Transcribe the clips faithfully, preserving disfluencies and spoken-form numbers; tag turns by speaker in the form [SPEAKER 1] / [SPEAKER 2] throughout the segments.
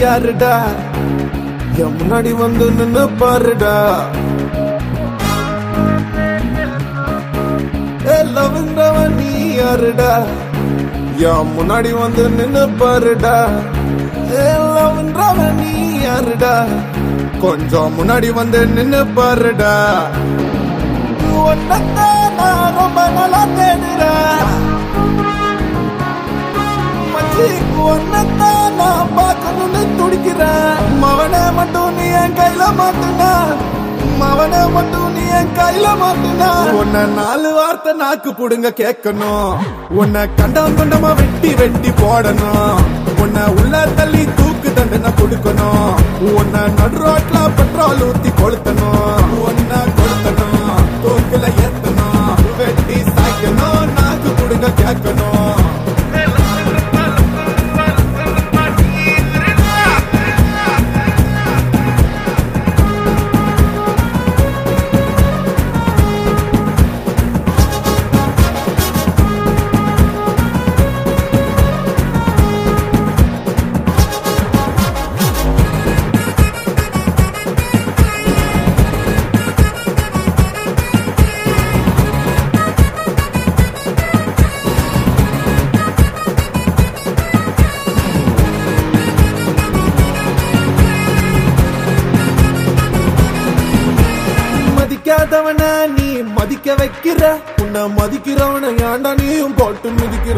[SPEAKER 1] யாருடா என் முன்னாடி வந்து நின்னு பாருடா ஏ லவ்ன்றவன் நீ யாருடா என் முன்னாடி வந்து நின்னு பாருடா ஏ லவ்ன்றவன் நீ யாருடா கொஞ்சம் முன்னாடி வந்து நின்னு பாருடா ஒன்னத்தான் நான் ரொம்ப நல்லா தேடுறேன் ஒன்னத்தான் நான் பார்க்கணும்னு துடிக்கிறேன் மவனை மட்டும் நீ என் கையில மாட்டுனா மவனை மட்டும் நீ என் கையில மாட்டுனா உன்னை நாலு வார்த்தை நாக்கு புடுங்க கேட்கணும் உன்னை கண்டம் கண்டமா வெட்டி வெட்டி போடணும் உன்னை உள்ள தள்ளி தூக்கு தண்டனை கொடுக்கணும் உன்னை நடுரோட்ல பெட்ரோல் ஊத்தி கொளுத்தணும் உன்னை கொளுத்தணும் தூக்குல ஏத்தணும் வெட்டி சாய்க்கணும் நாக்கு புடுங்க கேட்கணும் மதிக்காதவன நீ மதிக்க வைக்கிற உன்னை மதிக்கிறவன ஏண்டா நீயும் போட்டு மிதிக்கிற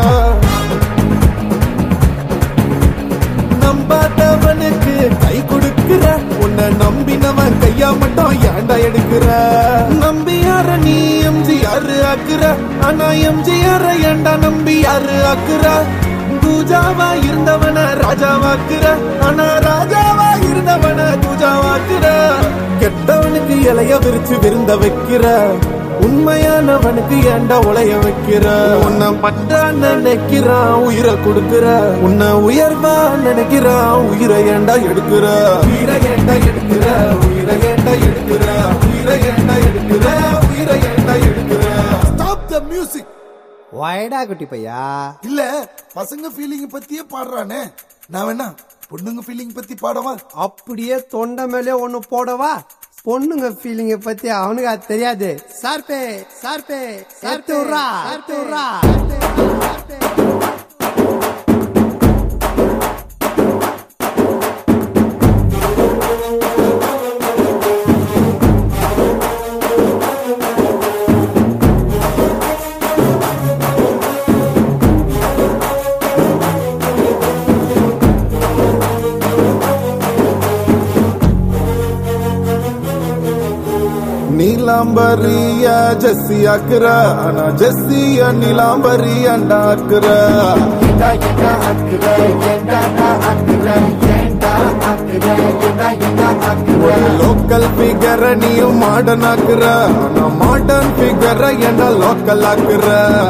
[SPEAKER 1] நம்பாதவனுக்கு கை கொடுக்கிற உன்னை நம்பினவன் கையா மட்டும் ஏண்டா எடுக்கிற நம்பி யார நீ எம்ஜிஆர் ஆக்குற ஆனா எம்ஜிஆர் ஏண்டா நம்பி யாரு ஆக்குற பூஜாவா இருந்தவன ராஜாவாக்குற ஆனா ராஜாவா இருந்தவன பூஜாவாக்குற கெட்டவனுக்கு இலைய விரிச்சு விருந்த வைக்கிற உண்மையானவனுக்கு ஏண்டா உலைய வைக்கிற உன்னை பட்டா நினைக்கிறான் உயிரை கொடுக்கிற உன்னை உயர்வா நினைக்கிறான் உயிரை ஏண்டா எடுக்கிற உயிரை ஏண்டா எடுக்கிற உயிரை ஏண்டா எடுக்கிற உயிரை ஏண்டா எடுக்கிற உயிரை ஏண்டா எடுக்கிற ஸ்டாப் தி மியூசிக்
[SPEAKER 2] வாயடா குட்டி பையா
[SPEAKER 3] இல்ல பசங்க ஃபீலிங் பத்தியே பாடுறானே நான் வேணா பொண்ணுங்க ஃபீலிங் பத்தி பாடவா
[SPEAKER 2] அப்படியே தொண்டை மேலே ஒண்ணு போடவா பொண்ணுங்க ஃபீலிங்க பத்தி அவனுக்கு அது தெரியாது சார்பே சார்பே சார்பே
[SPEAKER 1] நீலாம்பரிய ஜெஸ்ஸி ஆக்குற ஆனா ஜெஸ்ஸிய நீலாம்பரிய ஆக்குற லோக்கல் பிகர நீயும் மாடர்ன் ஆக்குற ஆனா மாடர்ன் பிகர என்ன லோக்கல் ஆக்குற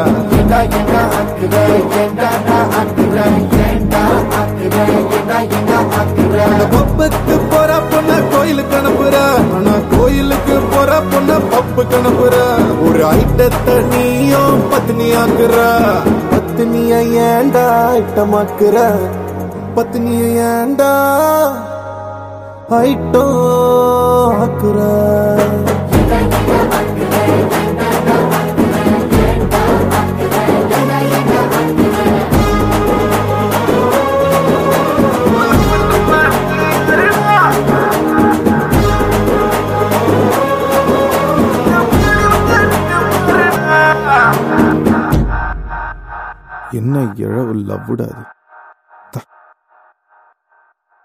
[SPEAKER 1] பப்புக்கு போற பொண்ண கோயிலுக்கு அனுப்புற ஆனா கோயிலுக்கு போற பொண்ண பப்புக்கு அனுப்புற ஒரு ஐட்டத்தை நீயும் பத்னி ஆக்குற பத்னிய ஏண்டா ஐட்டமாக்குற பத்னிய ஏண்டா ஐட்டம் ஆக்குற என்ன இழவு லவ்வுடாது.